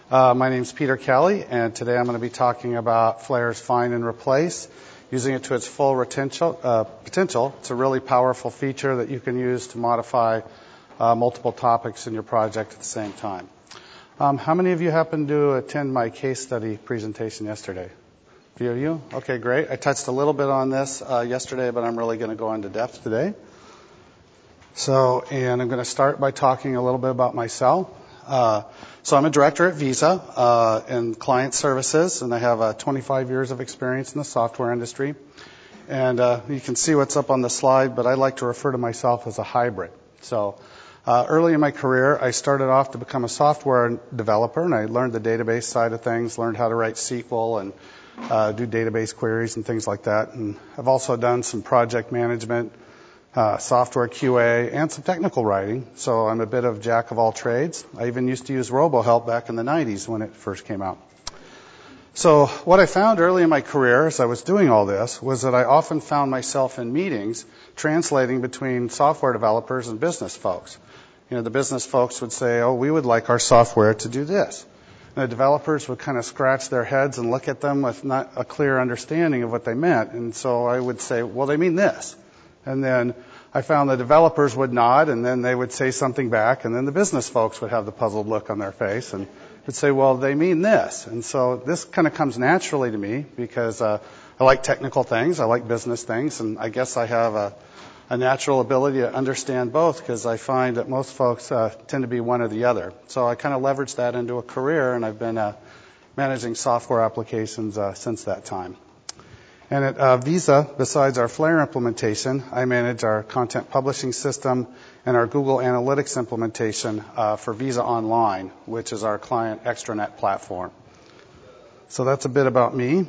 My name's Peter Kelly, and today I'm going to be talking about Flair's Find and Replace, using it to its full potential. It's a really powerful feature that you can use to modify multiple topics in your project at the same time. How many of you happened to attend my case study presentation yesterday? A few of you? Okay, great. I touched a little bit on this yesterday, but I'm really going to go into depth today. And I'm going to start by talking a little bit about myself. So I'm a director at Visa in client services, and I have 25 years of experience in the software industry. And you can see what's up on the slide, but I like to refer to myself as a hybrid. So early in my career, I started off to become a software developer, and I learned the database side of things, learned how to write SQL and do database queries and things like that. And I've also done some project management, software QA, and some technical writing. So I'm a bit of jack of all trades. I even used to use RoboHelp back in the 90s when it first came out. So what I found early in my career as I was doing all this was that I often found myself in meetings translating between software developers and business folks. You know, the business folks would say, oh, we would like our software to do this. And the developers would kind of scratch their heads and look at them with not a clear understanding of what they meant. And so I would say, well, they mean this. And then I found the developers would nod, and then they would say something back, and then the business folks would have the puzzled look on their face and would say, well, they mean this. And so this kind of comes naturally to me because I like technical things, I like business things, and I guess I have a natural ability to understand both because I find that most folks tend to be one or the other. So I kind of leveraged that into a career, and I've been managing software applications since that time. And at Visa, besides our Flair implementation, I manage our content publishing system and our Google Analytics implementation for Visa Online, which is our client extranet platform. So that's a bit about me.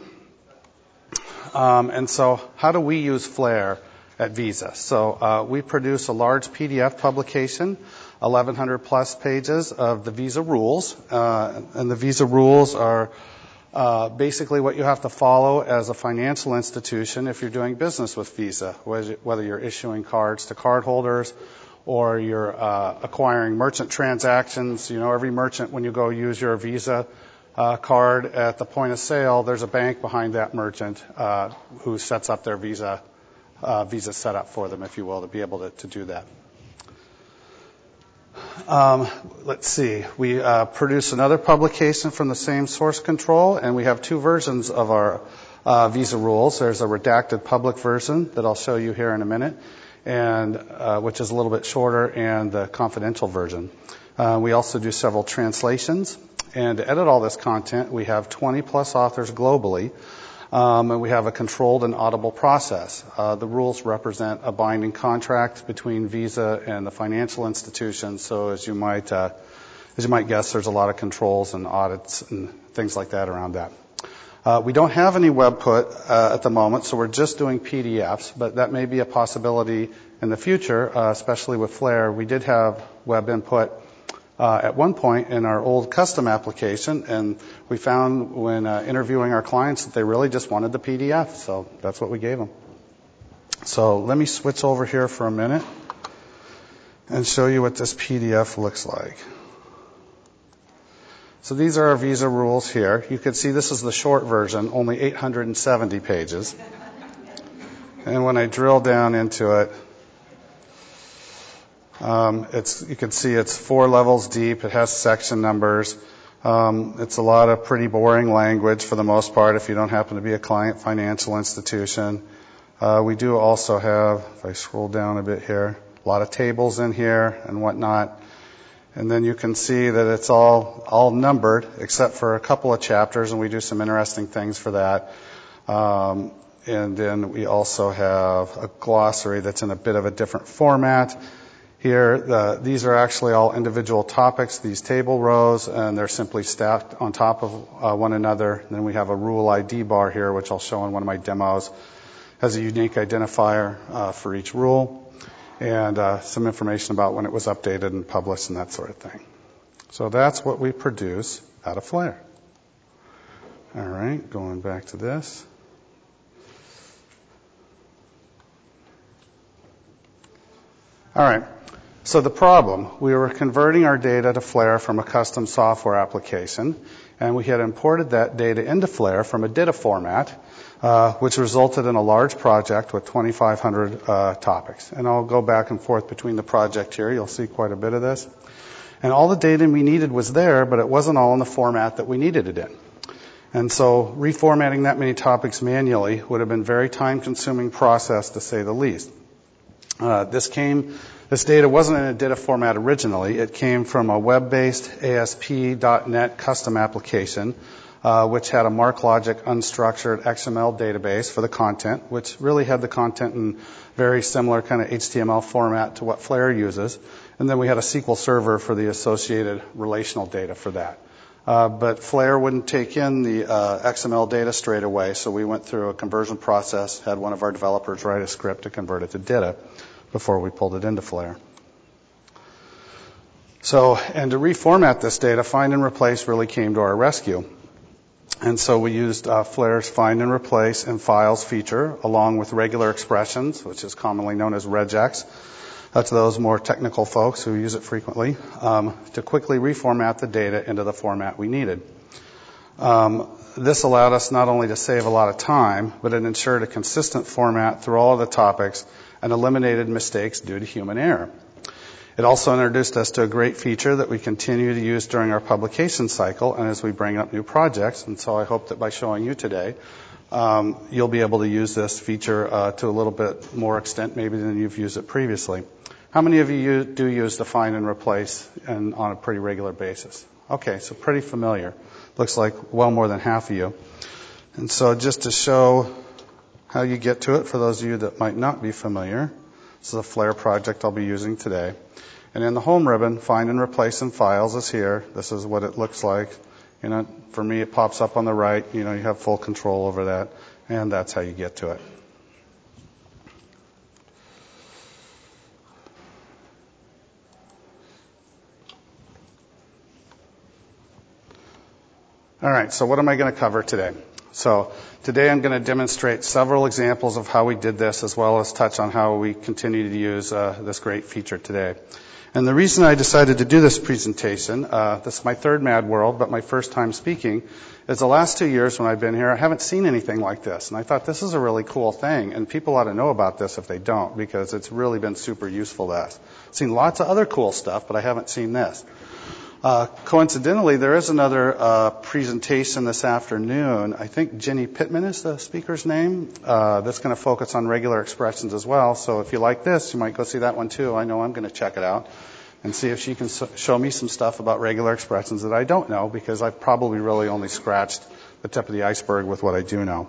And so how do we use Flair at Visa? So we produce a large PDF publication, 1,100 plus pages of the Visa rules. And the Visa rules are basically what you have to follow as a financial institution if you're doing business with Visa, whether you're issuing cards to cardholders or you're acquiring merchant transactions. You know, every merchant, when you go use your Visa card at the point of sale, there's a bank behind that merchant who sets up their Visa setup for them, if you will, to be able to do that. Let's see. We produce another publication from the same source control, and we have two versions of our Visa rules. There's a redacted public version that I'll show you here in a minute, and which is a little bit shorter, and the confidential version. We also do several translations, and to edit all this content, we have 20 plus authors globally. And we have a controlled and audible process. The rules represent a binding contract between Visa and the financial institution. So as you might guess, there's a lot of controls and audits and things like that around that. We don't have any webput at the moment, so we're just doing PDFs, but that may be a possibility in the future, especially with Flair. We did have web input at one point in our old custom application, and we found when interviewing our clients that they really just wanted the PDF, so that's what we gave them. So let me switch over here for a minute and show you what this PDF looks like. So these are our Visa rules here. You can see this is the short version, only 870 pages. And when I drill down into it, you can see it's 4 levels deep. It has section numbers. It's a lot of pretty boring language for the most part if you don't happen to be a client financial institution. We do also have, if I scroll down a bit here, a lot of tables in here and whatnot. And then you can see that it's all numbered except for a couple of chapters, and we do some interesting things for that. And then we also have a glossary that's in a bit of a different format. Here, these are actually all individual topics, these table rows, and they're simply stacked on top of one another. And then we have a rule ID bar here, which I'll show in one of my demos, has a unique identifier for each rule, and some information about when it was updated and published and that sort of thing. So that's what we produce out of Flair. All right, going back to this. All right. So the problem, we were converting our data to Flare from a custom software application, and we had imported that data into Flare from a DITA format, which resulted in a large project with 2,500 topics. And I'll go back and forth between the project here. You'll see quite a bit of this. And all the data we needed was there, but it wasn't all in the format that we needed it in. And so reformatting that many topics manually would have been a very time-consuming process, to say the least. This data wasn't in a DITA format originally. It came from a web-based ASP.NET custom application, which had a MarkLogic unstructured XML database for the content, which really had the content in very similar kind of HTML format to what Flare uses. And then we had a SQL Server for the associated relational data for that. But Flare wouldn't take in the XML data straight away, so we went through a conversion process, had one of our developers write a script to convert it to DITA before we pulled it into Flare. And to reformat this data, find and replace really came to our rescue. And so we used Flare's find and replace in files feature along with regular expressions, which is commonly known as regex. That's those more technical folks who use it frequently, to quickly reformat the data into the format we needed. This allowed us not only to save a lot of time, but it ensured a consistent format through all of the topics and eliminated mistakes due to human error. It also introduced us to a great feature that we continue to use during our publication cycle and as we bring up new projects. And so I hope that by showing you today, you'll be able to use this feature to a little bit more extent maybe than you've used it previously. How many of you do use the find and replace on a pretty regular basis? Okay, so pretty familiar. Looks like well more than half of you. And so just to show how you get to it for those of you that might not be familiar, this is a Flare project I'll be using today. And in the home ribbon, find and replace in files is here. This is what it looks like. For me, it pops up on the right. You have full control over that, and that's how you get to it. All right, so what am I going to cover today? So today I'm going to demonstrate several examples of how we did this, as well as touch on how we continue to use this great feature today. And the reason I decided to do this presentation, this is my third Mad World, but my first time speaking, is the last 2 years when I've been here, I haven't seen anything like this. And I thought this is a really cool thing, and people ought to know about this if they don't, because it's really been super useful to us. I've seen lots of other cool stuff, but I haven't seen this. Coincidentally, there is another presentation this afternoon. I think Jenny Pittman is the speaker's name. That's going to focus on regular expressions as well. So if you like this, you might go see that one too. I know I'm going to check it out and see if she can show me some stuff about regular expressions that I don't know, because I've probably really only scratched the tip of the iceberg with what I do know.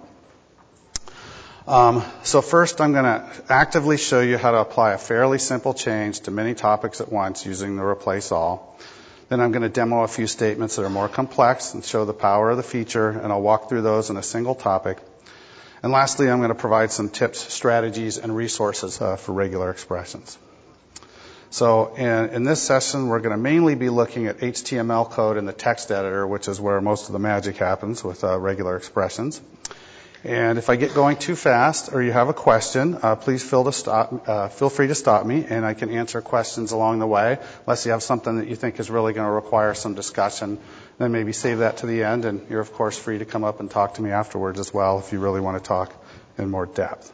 So first, I'm going to actively show you how to apply a fairly simple change to many topics at once using the replace all. Then I'm going to demo a few statements that are more complex and show the power of the feature, and I'll walk through those in a single topic. And lastly, I'm going to provide some tips, strategies, and resources for regular expressions. So in this session, we're going to mainly be looking at HTML code in the text editor, which is where most of the magic happens with regular expressions. And if I get going too fast or you have a question, please feel free to stop me, and I can answer questions along the way. Unless you have something that you think is really going to require some discussion, then maybe save that to the end. And you're, of course, free to come up and talk to me afterwards as well if you really want to talk in more depth.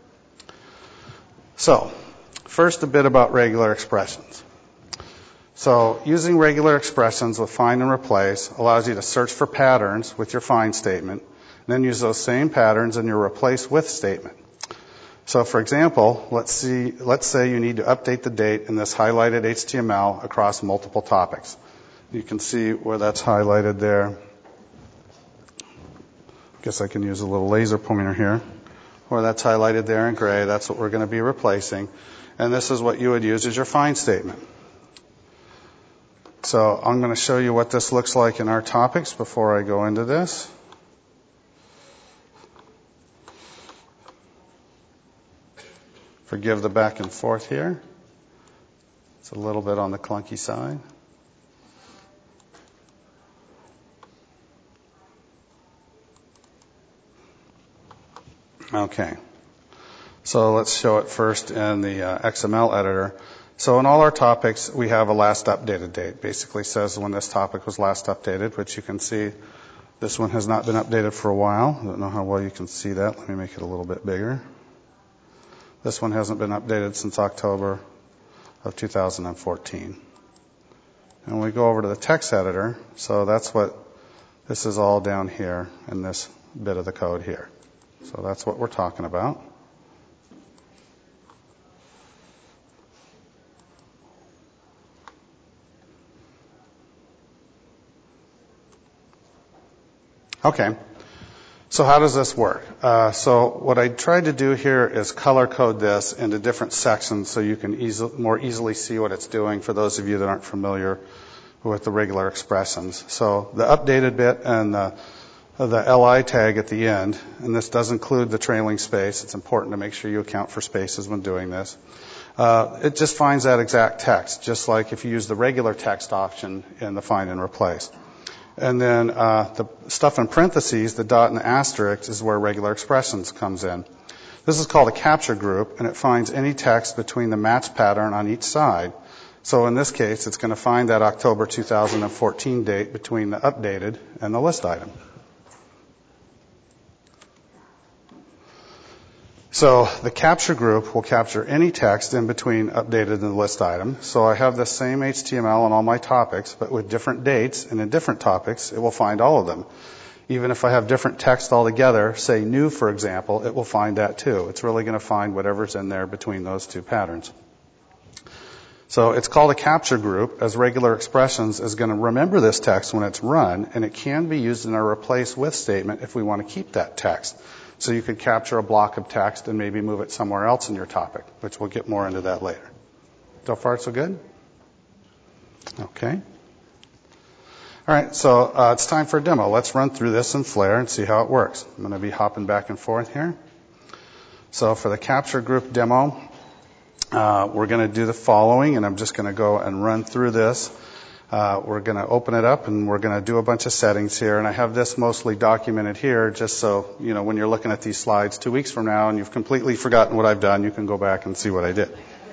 So first, a bit about regular expressions. So using regular expressions with find and replace allows you to search for patterns with your find statement, then use those same patterns in your replace with statement. So for example, let's say you need to update the date in this highlighted HTML across multiple topics. You can see where that's highlighted there. I guess I can use a little laser pointer here. Where that's highlighted there in gray, that's what we're going to be replacing. And this is what you would use as your find statement. So I'm going to show you what this looks like in our topics before I go into this. Forgive the back and forth here. It's a little bit on the clunky side. Okay. So let's show it first in the XML editor. So in all our topics, we have a last updated date. Basically says when this topic was last updated, which you can see this one has not been updated for a while. I don't know how well you can see that. Let me make it a little bit bigger. This one hasn't been updated since October of 2014. And we go over to the text editor, so that's what this is all down here in this bit of the code here. So that's what we're talking about. Okay, so how does this work? So what I tried to do here is color code this into different sections so you can more easily see what it's doing for those of you that aren't familiar with the regular expressions. So the updated bit and the LI tag at the end, and this does include the trailing space. It's important to make sure you account for spaces when doing this. It just finds that exact text, just like if you use the regular text option in the find and replace. And then the stuff in parentheses, the dot and the asterisk, is where regular expressions comes in. This is called a capture group, and it finds any text between the match pattern on each side. So in this case, it's going to find that October 2014 date between the updated and the list item. So the capture group will capture any text in between updated and the list item. So I have the same HTML on all my topics, but with different dates and in different topics, it will find all of them. Even if I have different text altogether, say new, for example, it will find that too. It's really going to find whatever's in there between those two patterns. So it's called a capture group, as regular expressions is going to remember this text when it's run, and it can be used in a replace with statement if we want to keep that text. So you could capture a block of text and maybe move it somewhere else in your topic, which we'll get more into that later. So far, so good? Okay. All right, so it's time for a demo. Let's run through this in Flare and see how it works. I'm going to be hopping back and forth here. So for the capture group demo, we're going to do the following, and I'm just going to go and run through this. We're going to open it up, and we're going to do a bunch of settings here. And I have this mostly documented here just so, you know, when you're looking at these slides 2 weeks from now and you've completely forgotten what I've done, you can go back and see what I did.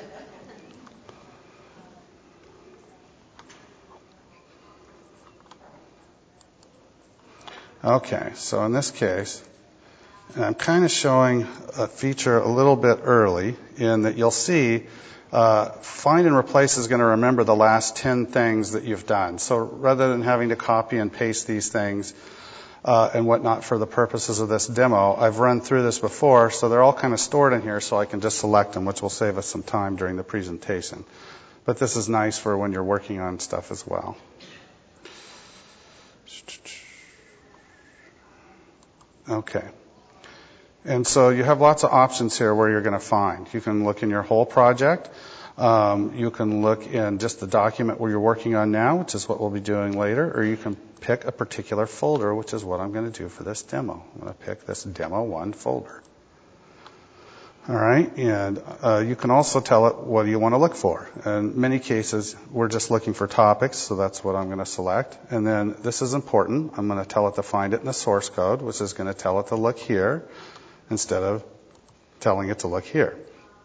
Okay, so in this case, I'm kind of showing a feature a little bit early in that you'll see find and replace is going to remember the last 10 things that you've done. So rather than having to copy and paste these things and whatnot for the purposes of this demo, I've run through this before, so they're all kind of stored in here so I can just select them, which will save us some time during the presentation. But this is nice for when you're working on stuff as well. Okay. And so you have lots of options here where you're going to find. You can look in your whole project. You can look in just the document where you're working on now, which is what we'll be doing later, or you can pick a particular folder, which is what I'm going to do for this demo. I'm going to pick this Demo 1 folder. All right, and you can also tell it what do you want to look for. In many cases, we're just looking for topics, so that's what I'm going to select. And then this is important. I'm going to tell it to find it in the source code, which is going to tell it to look here, instead of telling it to look here.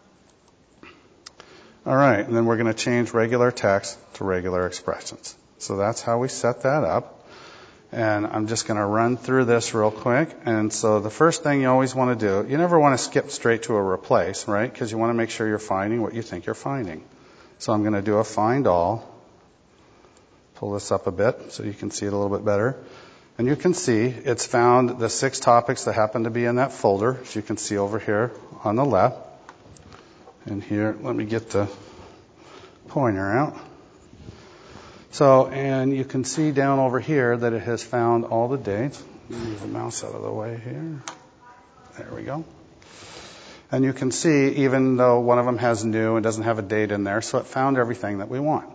All right, and then we're going to change regular text to regular expressions. So that's how we set that up. And I'm just going to run through this real quick. And so the first thing you always want to do, you never want to skip straight to a replace, right? Because you want to make sure you're finding what you think you're finding. So I'm going to do a find all. Pull this up a bit so you can see it a little bit better. And you can see it's found the 6 topics that happen to be in that folder, as you can see over here on the left. And here, let me get the pointer out. So, and you can see down over here that it has found all the dates. Move the mouse out of the way here. There we go. And you can see, even though one of them has new and doesn't have a date in there, so it found everything that we want.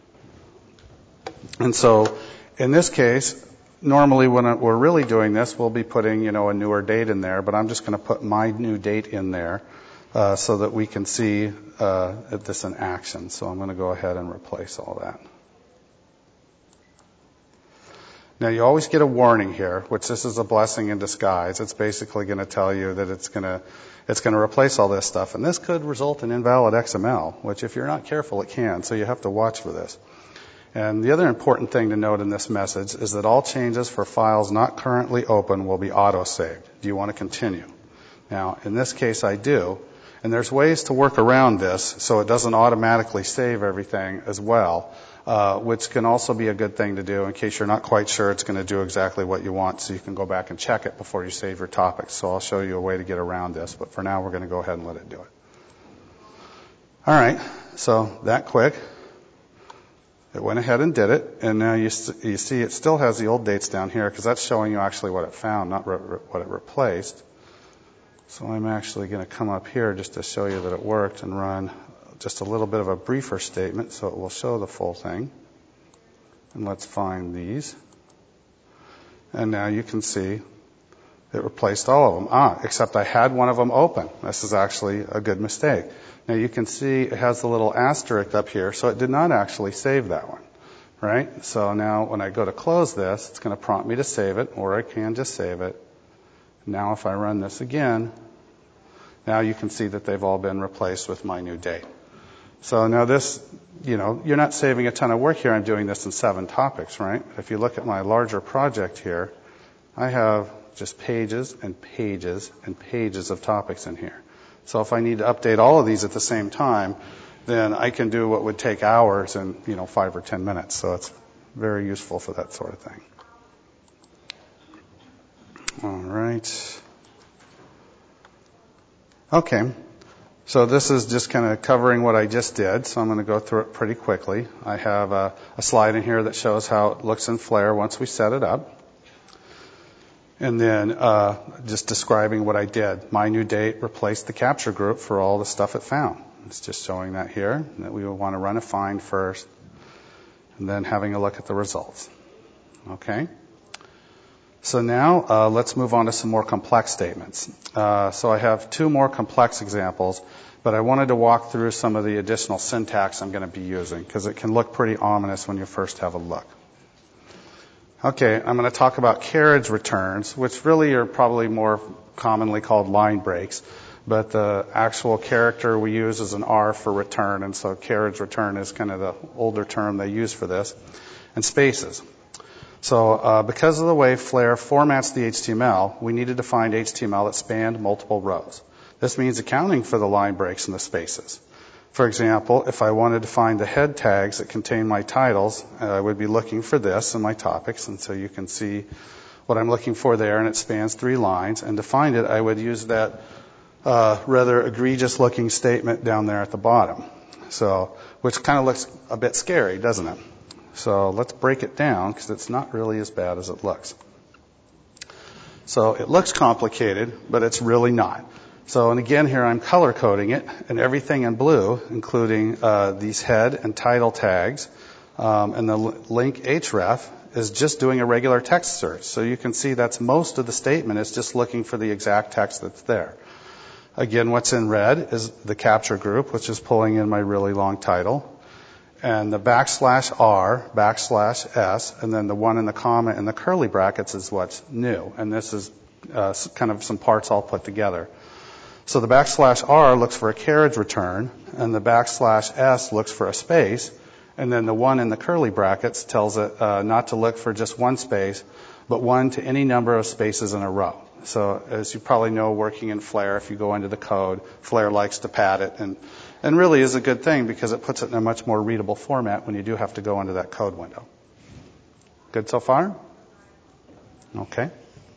And so, in this case, normally when we're really doing this, we'll be putting, a newer date in there, but I'm just going to put my new date in there so that we can see this in action. So I'm going to go ahead and replace all that. Now, you always get a warning here, which this is a blessing in disguise. It's basically going to tell you that it's going to replace all this stuff. And this could result in invalid XML, which if you're not careful, it can. So you have to watch for this. And the other important thing to note in this message is that all changes for files not currently open will be auto-saved. Do you want to continue? Now, in this case, I do. And there's ways to work around this so it doesn't automatically save everything as well, which can also be a good thing to do in case you're not quite sure it's going to do exactly what you want, so you can go back and check it before you save your topics. So I'll show you a way to get around this, but for now we're going to go ahead and let it do it. All right, so that quick. It went ahead and did it, and now you see it still has the old dates down here because that's showing you actually what it found, not what it replaced. So I'm actually going to come up here just to show you that it worked and run just a little bit of a briefer statement so it will show the full thing. And let's find these. And now you can see it replaced all of them. Except I had one of them open. This is actually a good mistake. Now you can see it has the little asterisk up here, so it did not actually save that one, right? So now when I go to close this, it's going to prompt me to save it, or I can just save it. Now if I run this again, now you can see that they've all been replaced with my new date. So now this, you're not saving a ton of work here. I'm doing this in 7 topics, right? If you look at my larger project here, I have just pages and pages and pages of topics in here. So if I need to update all of these at the same time, then I can do what would take hours in, 5 or 10 minutes. So it's very useful for that sort of thing. All right. Okay. So this is just kind of covering what I just did. So I'm going to go through it pretty quickly. I have a slide in here that shows how it looks in Flare once we set it up. And then just describing what I did. My new date replaced the capture group for all the stuff it found. It's just showing that here, that we would want to run a find first, and then having a look at the results. Okay? So now let's move on to some more complex statements. So I have 2 more complex examples, but I wanted to walk through some of the additional syntax I'm going to be using, because it can look pretty ominous when you first have a look. Okay, I'm going to talk about carriage returns, which really are probably more commonly called line breaks, but the actual character we use is an R for return, and so carriage return is kind of the older term they use for this, and spaces. So because of the way Flare formats the HTML, we needed to find HTML that spanned multiple rows. This means accounting for the line breaks and the spaces. For example, if I wanted to find the head tags that contain my titles, I would be looking for this in my topics, and so you can see what I'm looking for there, and it spans 3 lines. And to find it, I would use that rather egregious-looking statement down there at the bottom, so which kind of looks a bit scary, doesn't it? So let's break it down, because it's not really as bad as it looks. So it looks complicated, but it's really not. So, and again, here I'm color coding it, and everything in blue, including these head and title tags, and the link href is just doing a regular text search. So you can see that's most of the statement. It's just looking for the exact text that's there. Again, what's in red is the capture group, which is pulling in my really long title. And the \r, \s, and then the 1 in the comma and the curly brackets is what's new. And this is kind of some parts all put together. So the \r looks for a carriage return, and the \s looks for a space, and then the 1 in the curly brackets tells it not to look for just one space, but 1 to any number of spaces in a row. So as you probably know, working in Flare, if you go into the code, Flare likes to pad it, and really is a good thing because it puts it in a much more readable format when you do have to go into that code window. Good so far? Okay.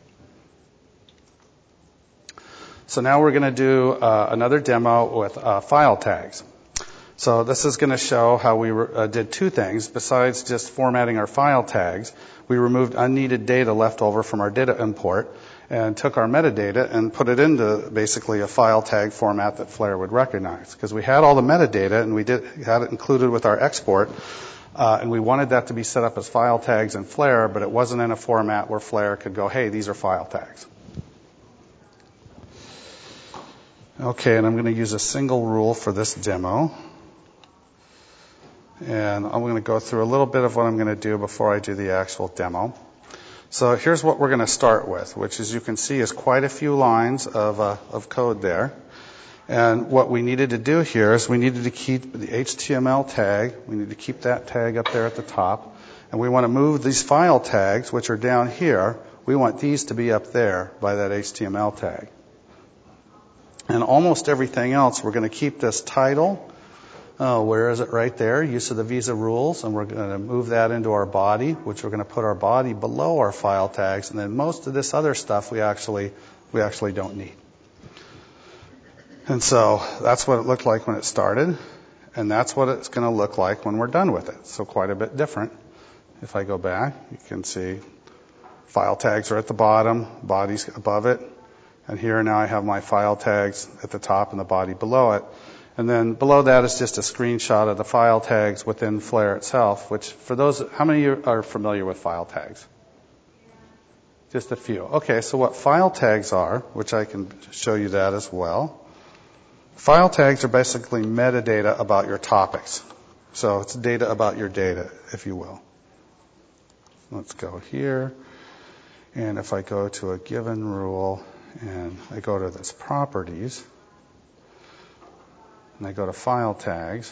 So now we're going to do another demo with file tags. So this is going to show how we did 2 things. Besides just formatting our file tags, we removed unneeded data left over from our data import and took our metadata and put it into basically a file tag format that Flare would recognize. Because we had all the metadata and we had it included with our export, and we wanted that to be set up as file tags in Flare, but it wasn't in a format where Flare could go, hey, these are file tags. Okay, and I'm going to use a single rule for this demo. And I'm going to go through a little bit of what I'm going to do before I do the actual demo. So here's what we're going to start with, which, as you can see, is quite a few lines of code there. And what we needed to do here is we needed to keep the HTML tag. We need to keep that tag up there at the top. And we want to move these file tags, which are down here. We want these to be up there by that HTML tag. And almost everything else, we're going to keep this title. Where is it? Right there, use of the Visa rules. And we're going to move that into our body, which we're going to put our body below our file tags. And then most of this other stuff we actually don't need. And so that's what it looked like when it started, and that's what it's going to look like when we're done with it. So quite a bit different. If I go back, you can see file tags are at the bottom, body's above it, and here now I have my file tags at the top and the body below it. And then below that is just a screenshot of the file tags within Flare itself, which for those, how many of you are familiar with file tags? Just a few. Okay, so what file tags are, which I can show you that as well. File tags are basically metadata about your topics. So it's data about your data, if you will. Let's go here. And if I go to a given rule and I go to this properties and I go to file tags,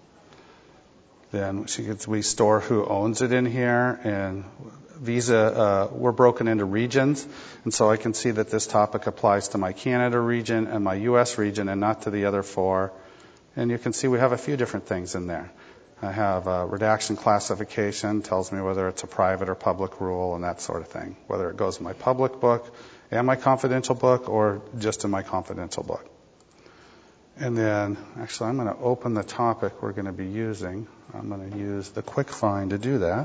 then we store who owns it in here, and Visa, we're broken into regions, and so I can see that this topic applies to my Canada region and my U.S. region and not to the other four. And you can see we have a few different things in there. I have a redaction classification, tells me whether it's a private or public rule and that sort of thing, whether it goes in my public book and my confidential book or just in my confidential book. And then, actually, I'm going to open the topic we're going to be using. I'm going to use the quick find to do that.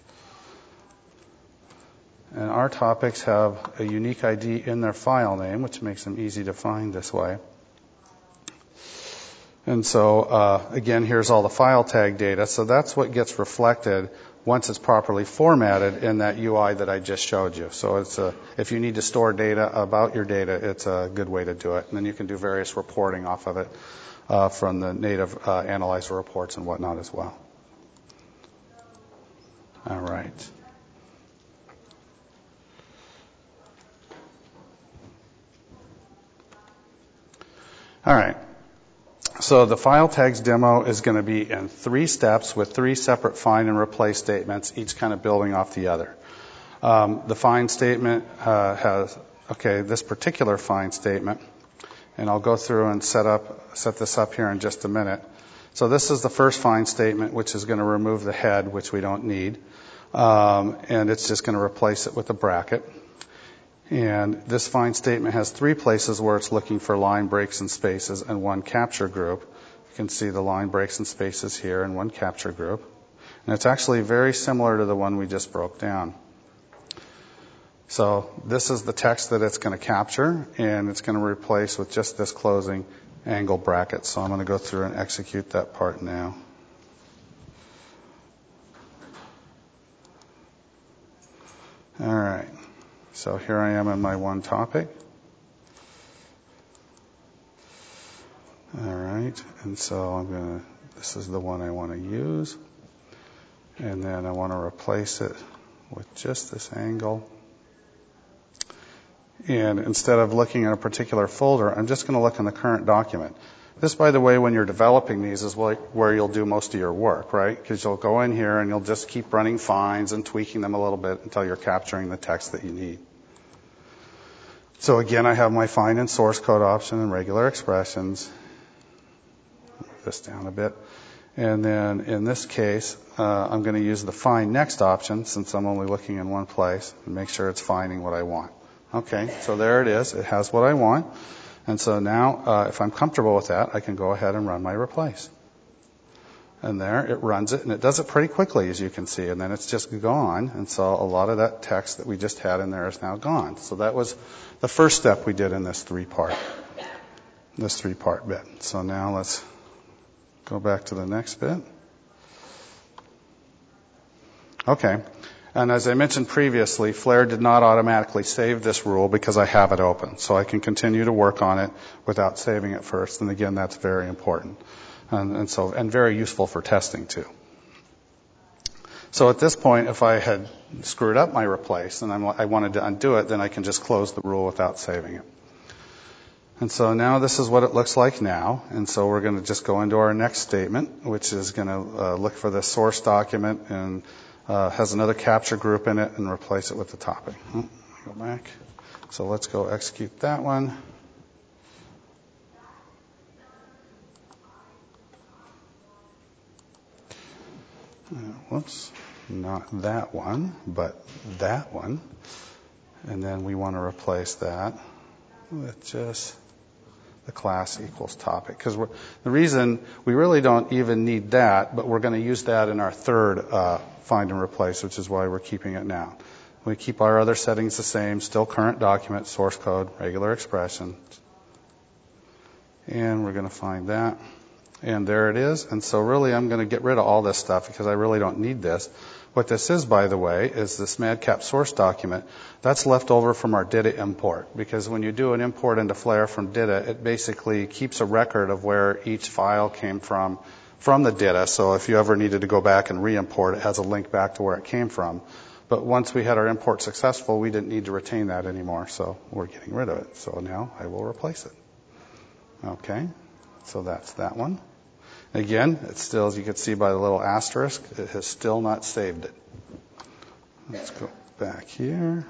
And our topics have a unique ID in their file name, which makes them easy to find this way. And so, again, here's all the file tag data. So that's what gets reflected once it's properly formatted in that UI that I just showed you. So if you need to store data about your data, it's a good way to do it. And then you can do various reporting off of it from the native analyzer reports and whatnot as well. All right. All right. So the file tags demo is going to be in 3 steps with 3 separate find and replace statements, each kind of building off the other. The find statement has this particular find statement, and I'll go through and set this up here in just a minute. So this is the first find statement, which is going to remove the head, which we don't need, and it's just going to replace it with a bracket. And this find statement has 3 places where it's looking for line breaks and spaces and 1 capture group. You can see the line breaks and spaces here and 1 capture group. And it's actually very similar to the one we just broke down. So this is the text that it's going to capture, and it's going to replace with just this closing angle bracket. So I'm going to go through and execute that part now. All right. So here I am in my one topic. All right, and so this is the one I want to use. And then I want to replace it with just this angle. And instead of looking at a particular folder, I'm just going to look in the current document. This, by the way, when you're developing these is where you'll do most of your work, right? Because you'll go in here and you'll just keep running finds and tweaking them a little bit until you're capturing the text that you need. So again, I have my find and source code option and regular expressions. Move this down a bit. And then in this case, I'm going to use the find next option since I'm only looking in one place and make sure it's finding what I want. Okay, so there it is. It has what I want. And so now, if I'm comfortable with that, I can go ahead and run my replace. And there, it runs it, and it does it pretty quickly, as you can see. And then it's just gone. And so a lot of that text that we just had in there is now gone. So that was the first step we did in this three-part bit. So now let's go back to the next bit. Okay. And as I mentioned previously, Flare did not automatically save this rule because I have it open. So I can continue to work on it without saving it first. And again, that's very important. And very useful for testing too. So at this point, if I had screwed up my replace and I wanted to undo it, then I can just close the rule without saving it. And so now this is what it looks like now. And so we're going to just go into our next statement, which is going to look for the source document and has another capture group in it and replace it with the topic. Go back. So let's go execute that one. Whoops, not that one, but that one. And then we want to replace that with just the class equals topic. Because the reason we really don't even need that, but we're going to use that in our third find and replace, which is why we're keeping it now. We keep our other settings the same, still current document, source code, regular expression. And we're going to find that. And there it is. And so really I'm going to get rid of all this stuff because I really don't need this. What this is, by the way, is this Madcap source document. That's left over from our DITA import. Because when you do an import into Flare from DITA, it basically keeps a record of where each file came from the DITA. So if you ever needed to go back and re-import, it has a link back to where it came from. But once we had our import successful, we didn't need to retain that anymore. So we're getting rid of it. So now I will replace it. Okay. So that's that one. Again, it's still, as you can see by the little asterisk, it has still not saved it. Let's go back here.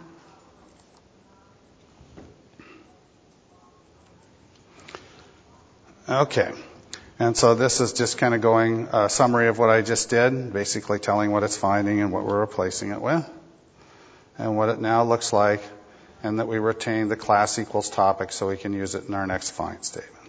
Okay. And so this is just kind of going a summary of what I just did, basically telling what it's finding and what we're replacing it with, and what it now looks like, and that we retain the class equals topic so we can use it in our next find statement.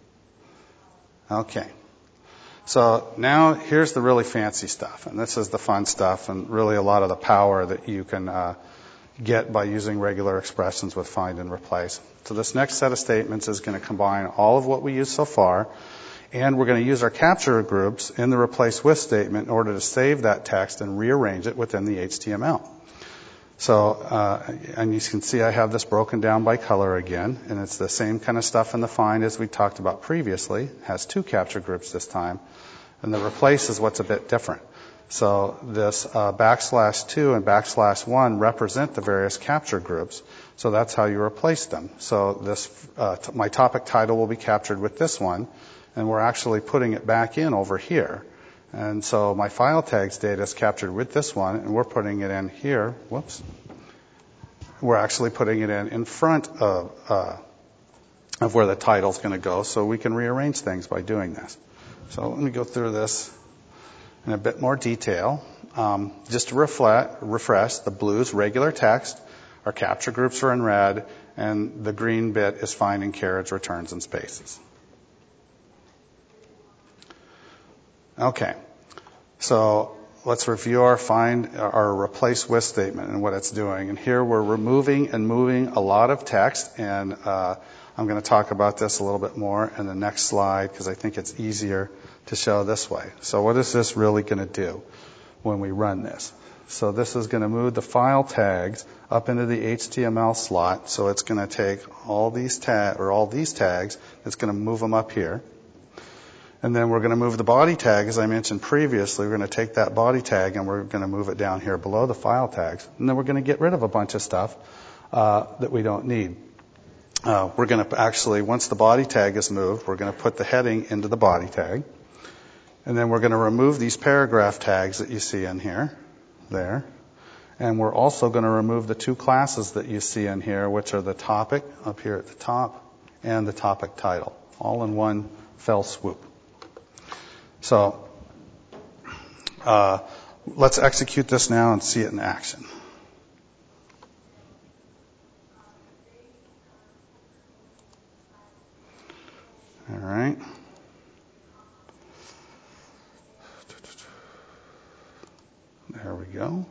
Okay. So now here's the really fancy stuff, and this is the fun stuff and really a lot of the power that you can get by using regular expressions with find and replace. So this next set of statements is going to combine all of what we used so far, and we're going to use our capture groups in the replace with statement in order to save that text and rearrange it within the HTML. So, and you can see I have this broken down by color again, and it's the same kind of stuff in the find as we talked about previously. It has two capture groups this time, and the replace is what's a bit different. So this \2 and \1 represent the various capture groups, so that's how you replace them. So this my topic title will be captured with this one, and we're actually putting it back in over here. And so my file tags data is captured with this one, and we're putting it in here. Whoops. We're actually putting it in front of where the title's going to go, so we can rearrange things by doing this. So let me go through this in a bit more detail. Just to refresh, the blue's regular text, our capture groups are in red, and the green bit is finding carriage, returns, and spaces. Okay, so let's review our replace with statement and what it's doing. And here we're removing and moving a lot of text, and I'm going to talk about this a little bit more in the next slide because I think it's easier to show this way. So what is this really going to do when we run this? So this is going to move the file tags up into the HTML slot. So it's going to take all these tags, it's going to move them up here. And then we're going to move the body tag, as I mentioned previously. We're going to take that body tag and we're going to move it down here below the file tags. And then we're going to get rid of a bunch of stuff that we don't need. We're going to actually, once the body tag is moved, we're going to put the heading into the body tag. And then we're going to remove these paragraph tags that you see in here, there. And we're also going to remove the two classes that you see in here, which are the topic up here at the top and the topic title, all in one fell swoop. So let's execute this now and see it in action. All right. There we go.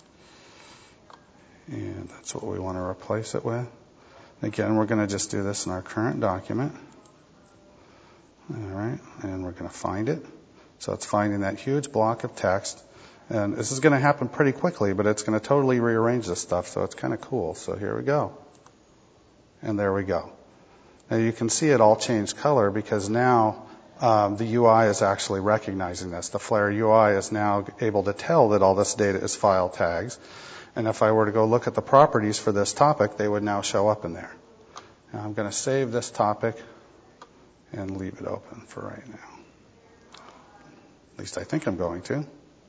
And that's what we want to replace it with. Again, we're going to just do this in our current document. All right. And we're going to find it. So it's finding that huge block of text. And this is going to happen pretty quickly, but it's going to totally rearrange this stuff. So it's kind of cool. So here we go. And there we go. Now you can see it all changed color because now the UI is actually recognizing this. The Flare UI is now able to tell that all this data is file tags. And if I were to go look at the properties for this topic, they would now show up in there. Now I'm going to save this topic and leave it open for right now. At least I think I'm going to.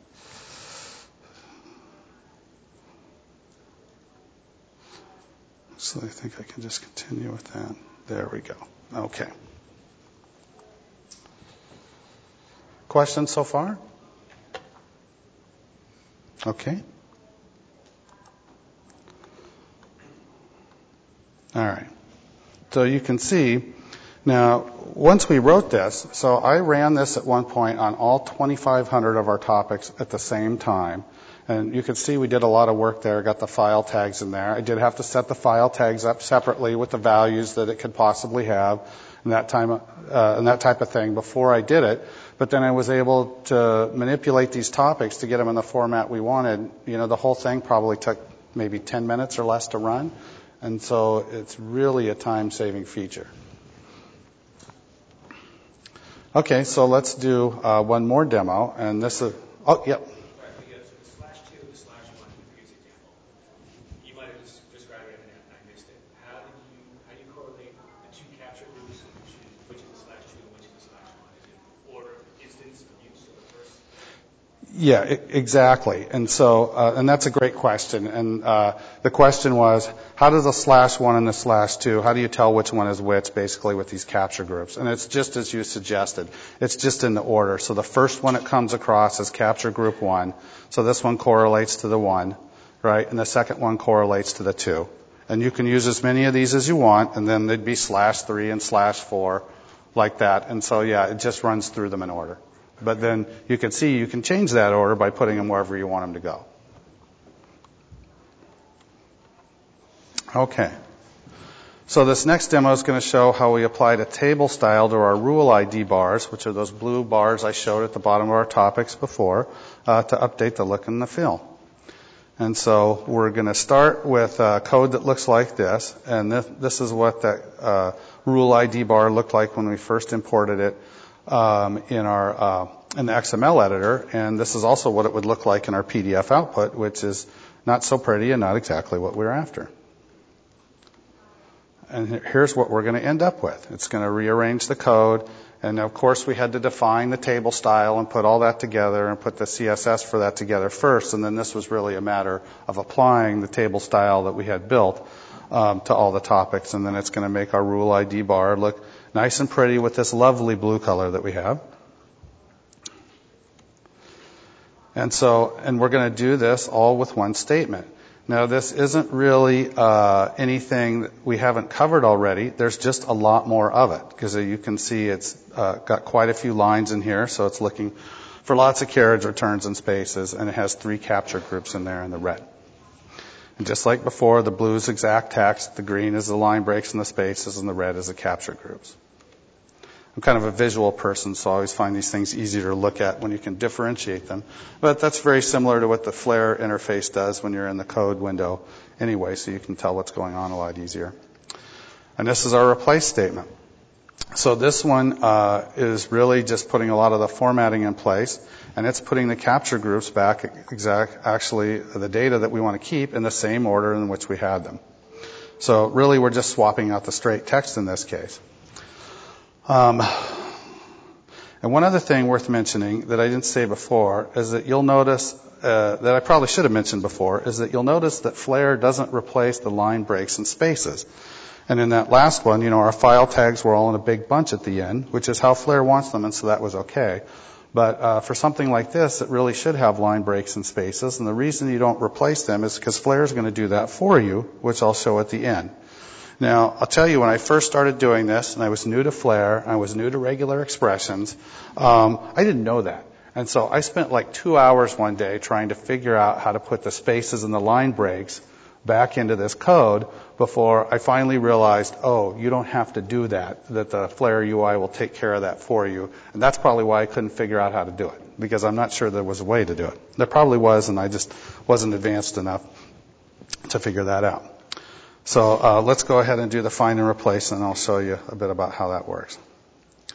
So I think I can just continue with that. There we go. Okay. Questions so far? Okay. All right. So you can see now, once we wrote this, so I ran this at one point on all 2,500 of our topics at the same time. And you can see we did a lot of work there, got the file tags in there. I did have to set the file tags up separately with the values that it could possibly have and that type of thing before I did it. But then I was able to manipulate these topics to get them in the format we wanted. You know, the whole thing probably took maybe 10 minutes or less to run. And so it's really a time-saving feature. Okay, so let's do one more demo. And this is, oh, yep. Yeah, exactly. And so, and that's a great question. And the question was, how does the /1 and the /2, how do you tell which one is which, basically, with these capture groups? And it's just as you suggested. It's just in the order. So the first one it comes across is capture group 1. So this one correlates to the 1, right? And the second one correlates to the 2. And you can use as many of these as you want, and then they'd be /3 and /4, like that. And so, yeah, it just runs through them in order. But then you can see you can change that order by putting them wherever you want them to go. Okay. So this next demo is going to show how we applied a table style to our rule ID bars, which are those blue bars I showed at the bottom of our topics before, to update the look and the feel. And so we're going to start with code that looks like this. And this is what that rule ID bar looked like when we first imported it in the XML editor, and this is also what it would look like in our PDF output, which is not so pretty and not exactly what we're after. And here's what we're going to end up with. It's going to rearrange the code, and of course we had to define the table style and put all that together and put the CSS for that together first, and then this was really a matter of applying the table style that we had built to all the topics, and then it's going to make our rule ID bar look nice and pretty with this lovely blue color that we have. And we're going to do this all with one statement. Now, this isn't really anything that we haven't covered already. There's just a lot more of it, because you can see it's got quite a few lines in here, so it's looking for lots of carriage, returns, and spaces, and it has 3 capture groups in there in the red. And just like before, the blue is exact text, the green is the line breaks and the spaces, and the red is the capture groups. I'm kind of a visual person, so I always find these things easier to look at when you can differentiate them. But that's very similar to what the Flare interface does when you're in the code window anyway, so you can tell what's going on a lot easier. And this is our replace statement. So this one is really just putting a lot of the formatting in place, and it's putting the capture groups back actually the data that we want to keep in the same order in which we had them. So really we're just swapping out the straight text in this case. And one other thing worth mentioning that I didn't say before is that you'll notice, that I probably should have mentioned before, is that you'll notice that Flare doesn't replace the line breaks and spaces. And in that last one, our file tags were all in a big bunch at the end, which is how Flare wants them, and so that was okay. But for something like this, it really should have line breaks and spaces, and the reason you don't replace them is because Flare is going to do that for you, which I'll show at the end. Now, I'll tell you, when I first started doing this, and I was new to Flare, and I was new to regular expressions, I didn't know that. And so I spent like 2 hours one day trying to figure out how to put the spaces and the line breaks back into this code before I finally realized, oh, you don't have to do that the Flare UI will take care of that for you. And that's probably why I couldn't figure out how to do it, because I'm not sure there was a way to do it. There probably was, and I just wasn't advanced enough to figure that out. So let's go ahead and do the find and replace, and I'll show you a bit about how that works.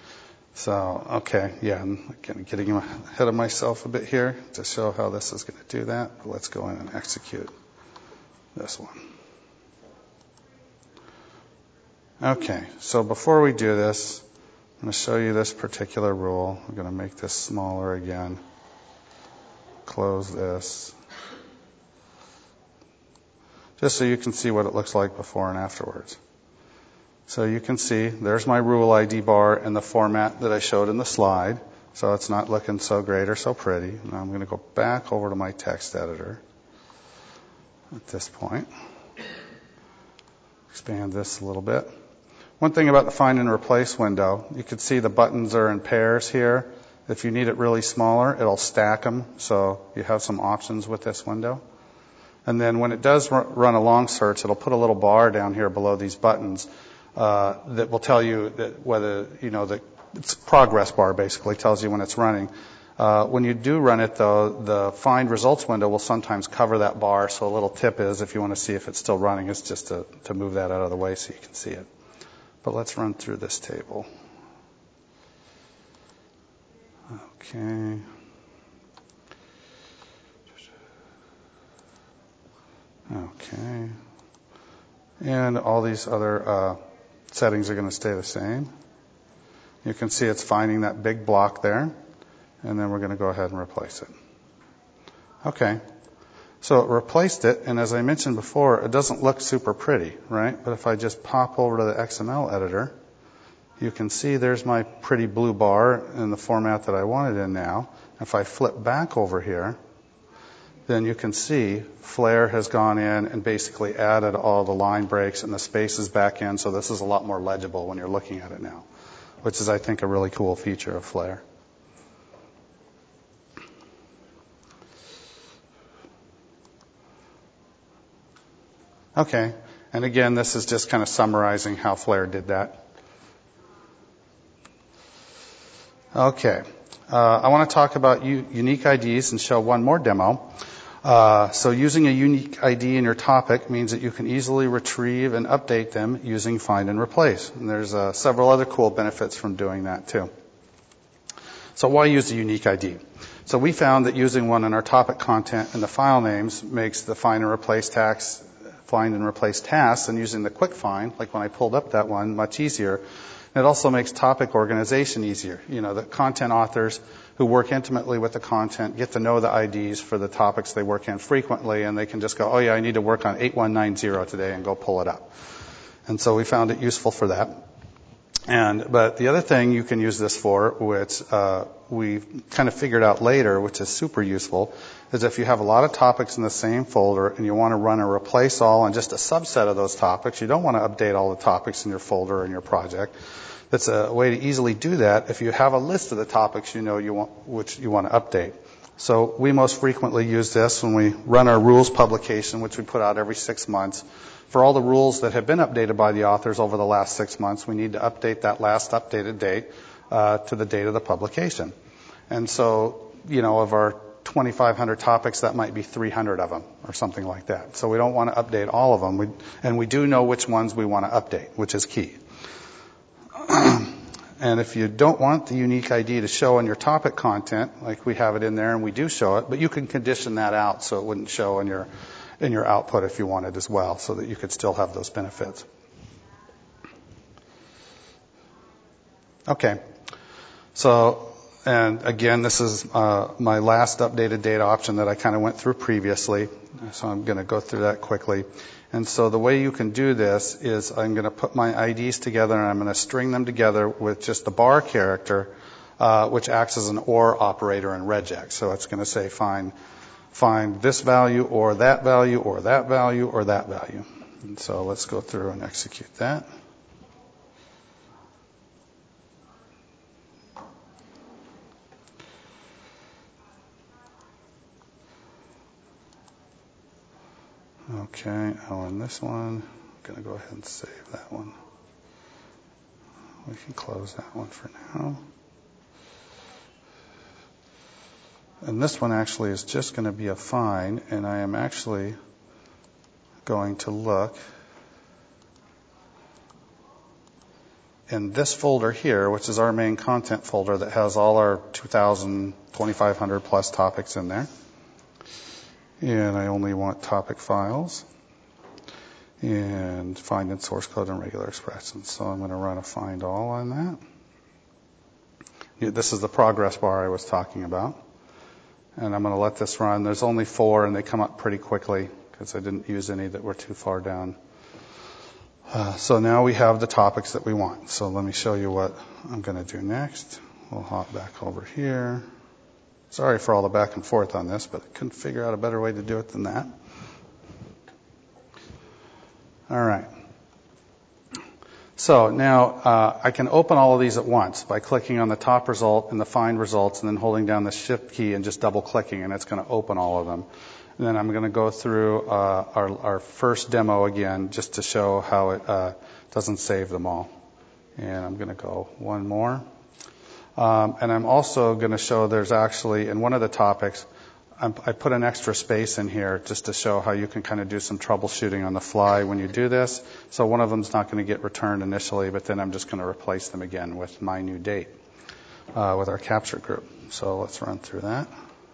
So, okay, yeah, I'm getting ahead of myself a bit here to show how this is going to do that. But let's go in and execute this one. Okay, so before we do this, I'm going to show you this particular rule. I'm going to make this smaller again. Close this. Just so you can see what it looks like before and afterwards. So you can see there's my rule ID bar in the format that I showed in the slide. So it's not looking so great or so pretty. Now I'm going to go back over to my text editor at this point. Expand this a little bit. One thing about the find and replace window, you can see the buttons are in pairs here. If you need it really smaller, it'll stack them. So you have some options with this window. And then when it does run a long search, it'll put a little bar down here below these buttons that will tell you that whether, it's progress bar basically, tells you when it's running. When you do run it, though, the find results window will sometimes cover that bar. So a little tip is, if you want to see if it's still running, it's just to move that out of the way so you can see it. But let's run through this table. Okay. Okay. And all these other settings are going to stay the same. You can see it's finding that big block there. And then we're going to go ahead and replace it. Okay. So it replaced it, and as I mentioned before, it doesn't look super pretty, right? But if I just pop over to the XML editor, you can see there's my pretty blue bar in the format that I want it in now. If I flip back over here, then you can see Flare has gone in and basically added all the line breaks and the spaces back in, so this is a lot more legible when you're looking at it now, which is, I think, a really cool feature of Flare. Okay, and again, this is just kind of summarizing how Flare did that. Okay, I want to talk about unique IDs and show one more demo. So using a unique ID in your topic means that you can easily retrieve and update them using find and replace. And there's several other cool benefits from doing that too. So why use a unique ID? So we found that using one in our topic content and the file names makes the find and replace tasks and using the quick find, like when I pulled up that one, much easier. And it also makes topic organization easier. The content authors who work intimately with the content get to know the IDs for the topics they work in frequently, and they can just go, oh yeah, I need to work on 8190 today, and go pull it up. And so we found it useful for that. But the other thing you can use this for, which we kind of figured out later, which is super useful, is if you have a lot of topics in the same folder and you want to run a replace all on just a subset of those topics, you don't want to update all the topics in your folder or in your project. That's a way to easily do that if you have a list of the topics which you want to update. So we most frequently use this when we run our rules publication, which we put out every 6 months. For all the rules that have been updated by the authors over the last 6 months, we need to update that last updated date to the date of the publication. And so, of our 2,500 topics, that might be 300 of them or something like that. So we don't want to update all of them. And we do know which ones we want to update, which is key. And if you don't want the unique ID to show in your topic content, like we have it in there and we do show it, but you can condition that out so it wouldn't show in your output if you wanted as well, so that you could still have those benefits. Okay. So, and again, this is my last updated data option that I kind of went through previously. So I'm going to go through that quickly. And so the way you can do this is I'm going to put my IDs together and I'm going to string them together with just the bar character, which acts as an OR operator in regex. So it's going to say find this value or that value or that value or that value. And so let's go through and execute that. Okay, I'll run this one. I'm going to go ahead and save that one. We can close that one for now. And this one actually is just going to be a find, and I am actually going to look in this folder here, which is our main content folder that has all our 2,000, 2,500 plus topics in there. And I only want topic files and find in source code and regular expressions. So I'm going to run a find all on that. This is the progress bar I was talking about. And I'm going to let this run. There's only 4, and they come up pretty quickly because I didn't use any that were too far down. So now we have the topics that we want. So let me show you what I'm going to do next. We'll hop back over here. Sorry for all the back and forth on this, but I couldn't figure out a better way to do it than that. All right. So now I can open all of these at once by clicking on the top result and the find results and then holding down the shift key and just double clicking, and it's going to open all of them. And then I'm going to go through our first demo again just to show how it doesn't save them all. And I'm going to go one more. And I'm also going to show there's actually, in one of the topics, I put an extra space in here just to show how you can kind of do some troubleshooting on the fly when you do this. So one of them's not going to get returned initially, but then I'm just going to replace them again with my new date with our capture group. So let's run through that.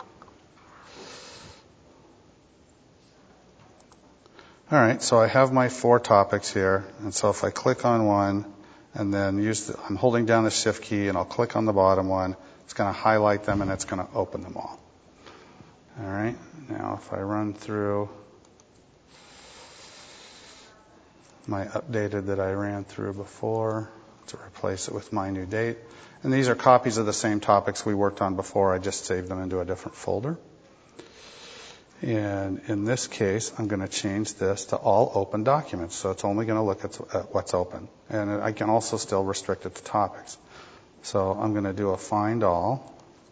All right, so I have my 4 topics here. And so if I click on one and then I'm holding down the shift key and I'll click on the bottom one, it's going to highlight them and it's going to open them all. All right, now if I run through my updated that I ran through before to replace it with my new date. And these are copies of the same topics we worked on before. I just saved them into a different folder. And in this case, I'm going to change this to all open documents. So it's only going to look at what's open. And I can also still restrict it to topics. So I'm going to do a find all.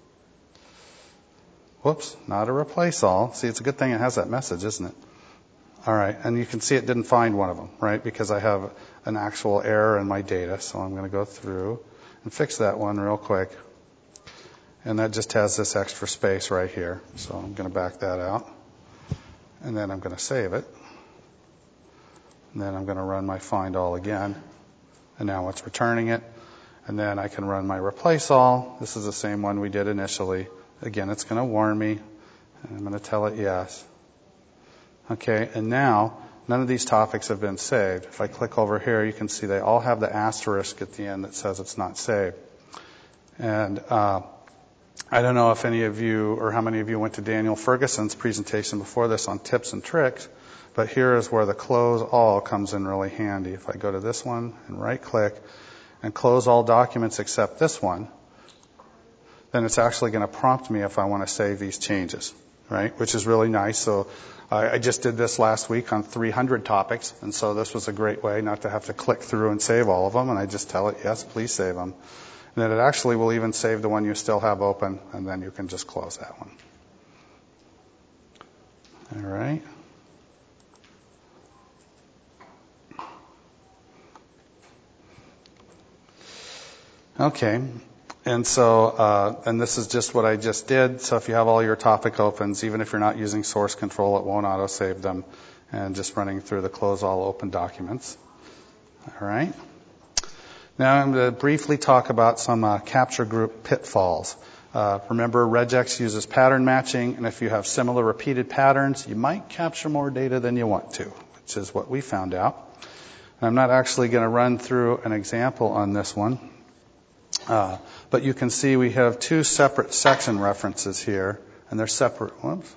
Whoops, not a replace all. See, it's a good thing it has that message, isn't it? All right, and you can see it didn't find one of them, right? Because I have an actual error in my data. So I'm going to go through and fix that one real quick. And that just has this extra space right here. So I'm going to back that out. And then I'm going to save it. And then I'm going to run my find all again. And now it's returning it. And then I can run my replace all. This is the same one we did initially. Again, it's going to warn me. And I'm going to tell it yes. Okay, and now none of these topics have been saved. If I click over here, you can see they all have the asterisk at the end that says it's not saved. And I don't know if any of you or how many of you went to Daniel Ferguson's presentation before this on tips and tricks, but here is where the close all comes in really handy. If I go to this one and right click and close all documents except this one, then it's actually going to prompt me if I want to save these changes, right? Which is really nice. So I just did this last week on 300 topics, and so this was a great way not to have to click through and save all of them, and I just tell it, yes, please save them. And then it actually will even save the one you still have open, and then you can just close that one. All right. Okay. And so, and this is just what I just did. So if you have all your topic opens, even if you're not using source control, it won't auto-save them. And just running through the close all open documents. All right. Now I'm going to briefly talk about some capture group pitfalls. Remember, regex uses pattern matching, and if you have similar repeated patterns, you might capture more data than you want to, which is what we found out. And I'm not actually going to run through an example on this one. But you can see we have 2 separate section references here, and they're separate. Whoops.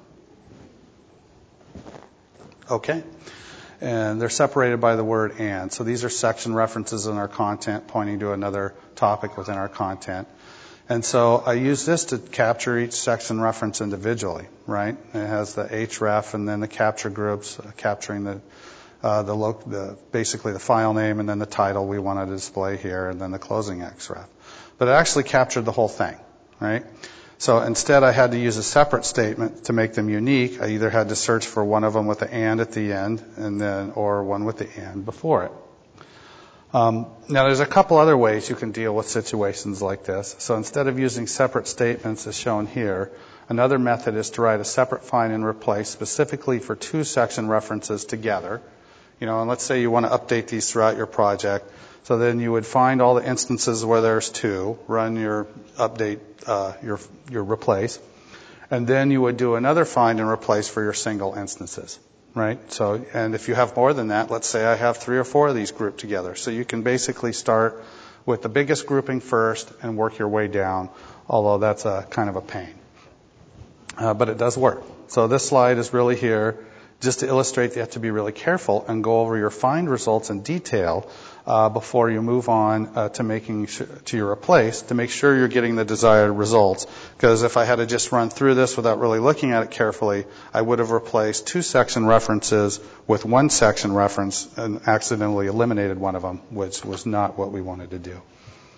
Okay. And they're separated by the word and. So these are section references in our content pointing to another topic within our content. And so I use this to capture each section reference individually, right? It has the href and then the capture groups capturing basically the file name and then the title we want to display here and then the closing xref. But it actually captured the whole thing, right? So instead I had to use a separate statement to make them unique. I either had to search for one of them with the and at the end or one with the and before it. Now there's a couple other ways you can deal with situations like this. So instead of using separate statements as shown here, another method is to write a separate find and replace specifically for 2 section references together And let's say you want to update these throughout your project. So then you would find all the instances where there's 2, run your update, your replace, and then you would do another find and replace for your single instances, right? So, and if you have more than that, let's say I have 3 or 4 of these grouped together. So you can basically start with the biggest grouping first and work your way down, although that's a kind of a pain. But it does work. So this slide is really here just to illustrate that you have to be really careful and go over your find results in detail before you move on to your replace to make sure you're getting the desired results. Because if I had to just run through this without really looking at it carefully, I would have replaced 2 section references with 1 section reference and accidentally eliminated one of them, which was not what we wanted to do.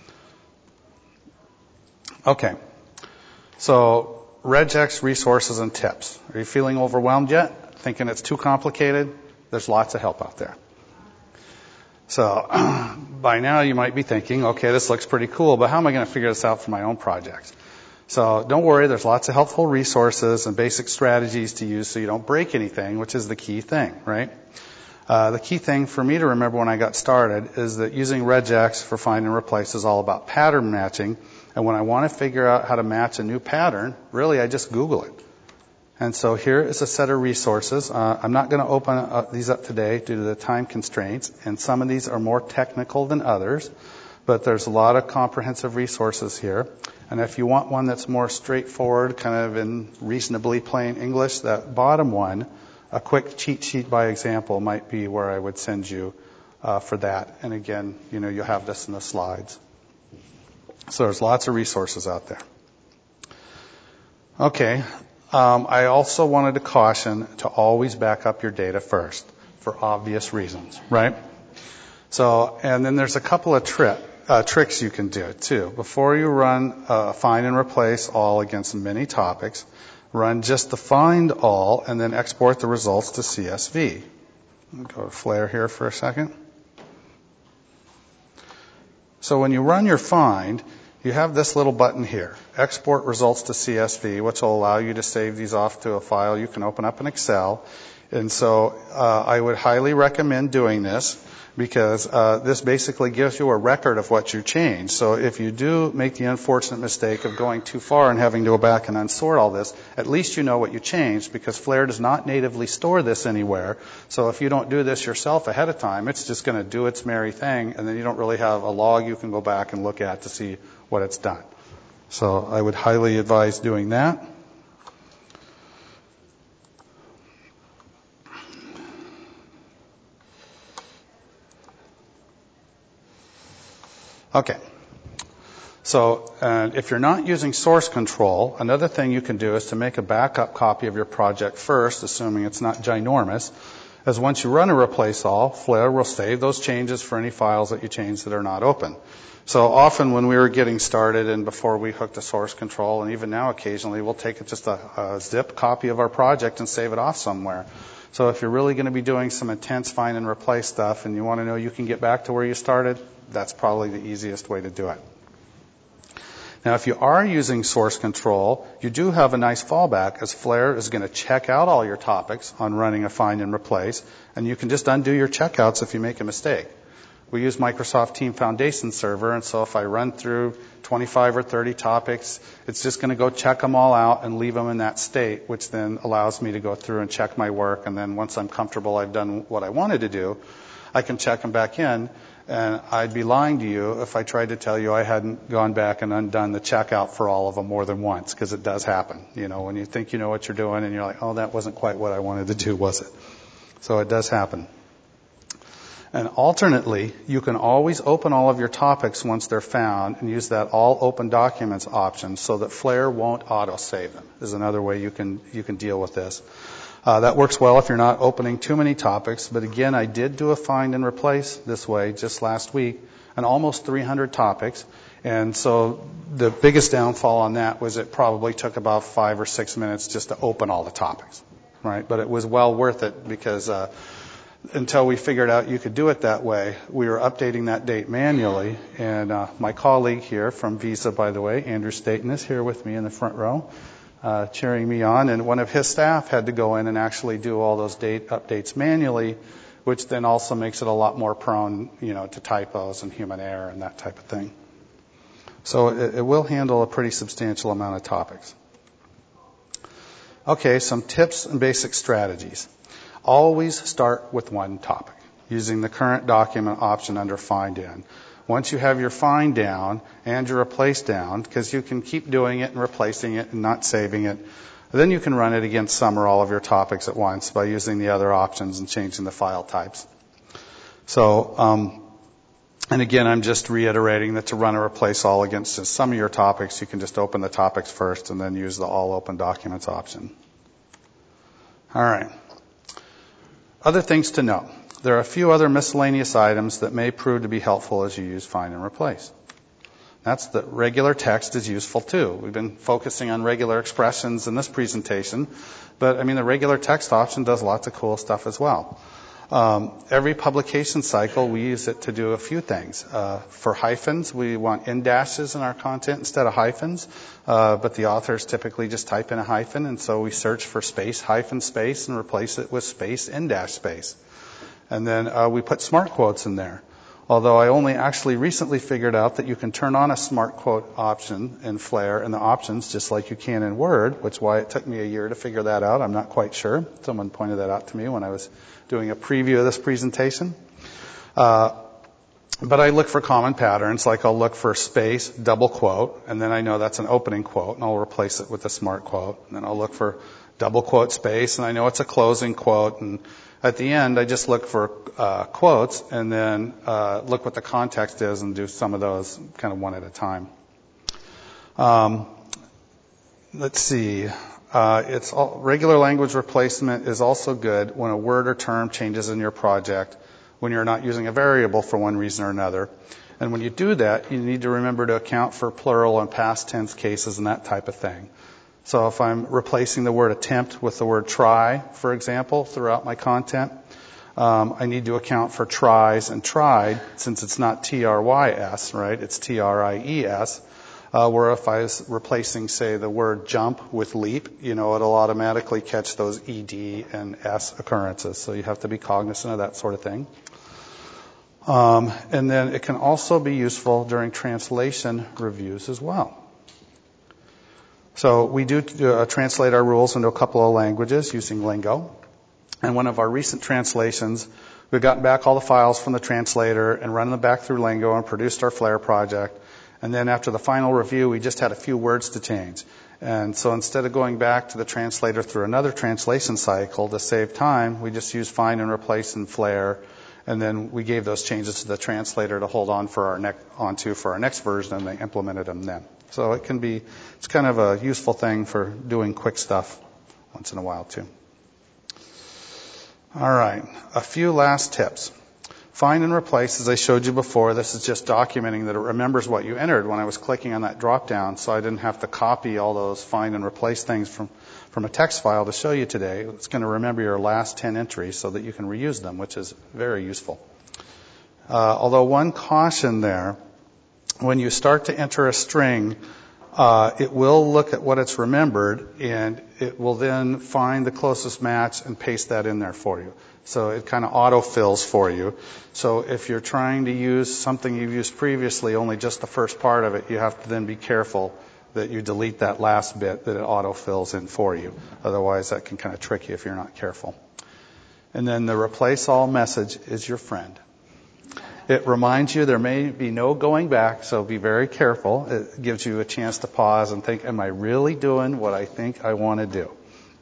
Okay, so regex, resources, and tips. Are you feeling overwhelmed yet? Thinking it's too complicated? There's lots of help out there. So by now you might be thinking, okay, this looks pretty cool, but how am I going to figure this out for my own projects? So don't worry, there's lots of helpful resources and basic strategies to use so you don't break anything, which is the key thing, right? The key thing for me to remember when I got started is that using regex for find and replace is all about pattern matching. And when I want to figure out how to match a new pattern, really I just Google it. And so here is a set of resources. I'm not going to open these up today due to the time constraints, and some of these are more technical than others, but there's a lot of comprehensive resources here. And if you want one that's more straightforward, kind of in reasonably plain English, that bottom one, a quick cheat sheet by example, might be where I would send you for that. And again, you'll have this in the slides. So there's lots of resources out there. Okay. I also wanted to caution to always back up your data first for obvious reasons, right? So, and then there's a couple of tricks you can do too. Before you run find and replace all against many topics, run just the find all and then export the results to CSV. I'll go to Flare here for a second. So when you run your find, you have this little button here, Export Results to CSV, which will allow you to save these off to a file you can open up in Excel. And so I would highly recommend doing this because this basically gives you a record of what you changed. So if you do make the unfortunate mistake of going too far and having to go back and unsort all this, at least you know what you changed because Flare does not natively store this anywhere. So if you don't do this yourself ahead of time, it's just going to do its merry thing, and then you don't really have a log you can go back and look at to see what it's done. So I would highly advise doing that. Okay. So if you're not using source control, another thing you can do is to make a backup copy of your project first, assuming it's not ginormous, as once you run a replace all, Flare will save those changes for any files that you change that are not open. So often when we were getting started and before we hooked a source control, and even now occasionally, we'll take just a zip copy of our project and save it off somewhere. So if you're really going to be doing some intense find and replace stuff and you want to know you can get back to where you started, that's probably the easiest way to do it. Now, if you are using source control, you do have a nice fallback, as Flare is going to check out all your topics on running a find and replace, and you can just undo your checkouts if you make a mistake. We use Microsoft Team Foundation Server, and so if I run through 25 or 30 topics, it's just going to go check them all out and leave them in that state, which then allows me to go through and check my work, and then once I'm comfortable I've done what I wanted to do, I can check them back in. And I'd be lying to you if I tried to tell you I hadn't gone back and undone the checkout for all of them more than once, because it does happen. When you think you know what you're doing and you're like, oh, that wasn't quite what I wanted to do, was it? So it does happen. And alternately, you can always open all of your topics once they're found and use that all open documents option so that Flare won't auto-save them, is another way you can deal with this. That works well if you're not opening too many topics. But again, I did do a find and replace this way just last week, and almost 300 topics. And so the biggest downfall on that was it probably took about 5 or 6 minutes just to open all the topics, right? But it was well worth it because until we figured out you could do it that way, we were updating that date manually. And my colleague here from Visa, by the way, Andrew Staten, is here with me in the front row. Cheering me on, and one of his staff had to go in and actually do all those date updates manually which then also makes it a lot more prone, to typos and human error and that type of thing. So it will handle a pretty substantial amount of topics. Okay, some tips and basic strategies. Always start with one topic, using the current document option under Find In. Once you have your find down and your replace down, because you can keep doing it and replacing it and not saving it, then you can run it against some or all of your topics at once by using the other options and changing the file types. So, and again, I'm just reiterating that to run or replace all against some of your topics, you can just open the topics first and then use the All Open Documents option. All right. Other things to know. There are a few other miscellaneous items that may prove to be helpful as you use Find and Replace. That's that regular text is useful too. We've been focusing on regular expressions in this presentation, but the regular text option does lots of cool stuff as well. Every publication cycle, we use it to do a few things. For hyphens, we want in dashes in our content instead of hyphens, but the authors typically just type in a hyphen, and so we search for space, hyphen, space, and replace it with space, in dash, space. And then we put smart quotes in there. Although I only actually recently figured out that you can turn on a smart quote option in Flare in the options just like you can in Word, which is why it took me a year to figure that out. I'm not quite sure. Someone pointed that out to me when I was doing a preview of this presentation. But I look for common patterns, like I'll look for space, double quote, and then I know that's an opening quote, and I'll replace it with a smart quote. And then I'll look for double quote space, and I know it's a closing quote, and at the end, I just look for quotes and then look what the context is and do some of those kind of one at a time. Let's see. Regular language replacement is also good when a word or term changes in your project when you're not using a variable for one reason or another. And when you do that, you need to remember to account for plural and past tense cases and that type of thing. So if I'm replacing the word attempt with the word try, for example, throughout my content, I need to account for tries and tried, since it's not T-R-Y-S, right? It's T-R-I-E-S. Where if I was replacing, say, the word jump with leap, it'll automatically catch those ED and S occurrences. So you have to be cognizant of that sort of thing. And then it can also be useful during translation reviews as well. So we do translate our rules into a couple of languages using Lingo. And one of our recent translations, we've gotten back all the files from the translator and run them back through Lingo and produced our Flare project. And then after the final review, we just had a few words to change. And so instead of going back to the translator through another translation cycle to save time, we just used Find and Replace in Flare. And then we gave those changes to the translator to hold on for our next version, and they implemented them then. So it's kind of a useful thing for doing quick stuff once in a while too. All right, a few last tips. Find and Replace, as I showed you before, this is just documenting that it remembers what you entered when I was clicking on that drop down, so I didn't have to copy all those Find and Replace things from a text file to show you today. It's going to remember your last 10 entries so that you can reuse them, which is very useful. Although one caution there, when you start to enter a string, it will look at what it's remembered, and it will then find the closest match and paste that in there for you. So it kind of autofills for you. So if you're trying to use something you've used previously, only just the first part of it, you have to then be careful that you delete that last bit that it autofills in for you. Otherwise, that can kind of trick you if you're not careful. And then the Replace All message is your friend. It reminds you there may be no going back, so be very careful. It gives you a chance to pause and think, am I really doing what I think I want to do?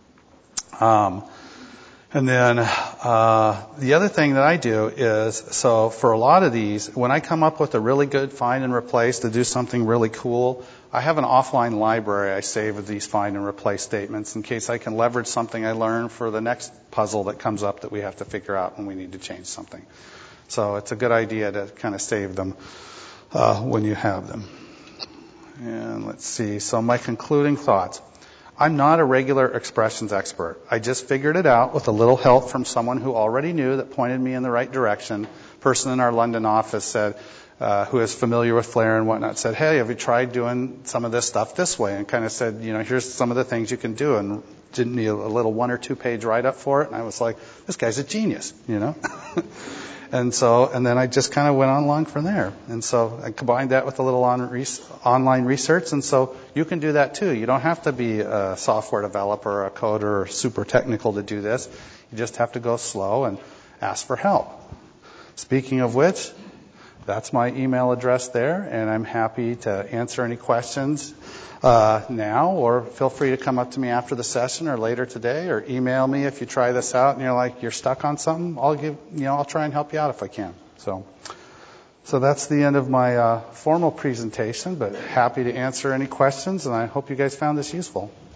And then the other thing that I do is, so for a lot of these, when I come up with a really good Find and Replace to do something really cool, I have an offline library I save of these Find and Replace statements in case I can leverage something I learned for the next puzzle that comes up that we have to figure out when we need to change something. So it's a good idea to kind of save them when you have them. And let's see. So my concluding thoughts. I'm not a regular expressions expert. I just figured it out with a little help from someone who already knew that pointed me in the right direction. A person in our London office said, who is familiar with Flare and whatnot, said, hey, have you tried doing some of this stuff this way? And kind of said, here's some of the things you can do, and didn't need a little 1 or 2 page write-up for it. And I was like, this guy's a genius, And then I just kind of went on along from there. And so I combined that with a little online research. And so you can do that too. You don't have to be a software developer or a coder or super technical to do this. You just have to go slow and ask for help. Speaking of which, that's my email address there, and I'm happy to answer any questions now, or feel free to come up to me after the session or later today, or email me if you try this out and you're like, you're stuck on something. I'll try and help you out if I can. So that's the end of my formal presentation, but happy to answer any questions, and I hope you guys found this useful.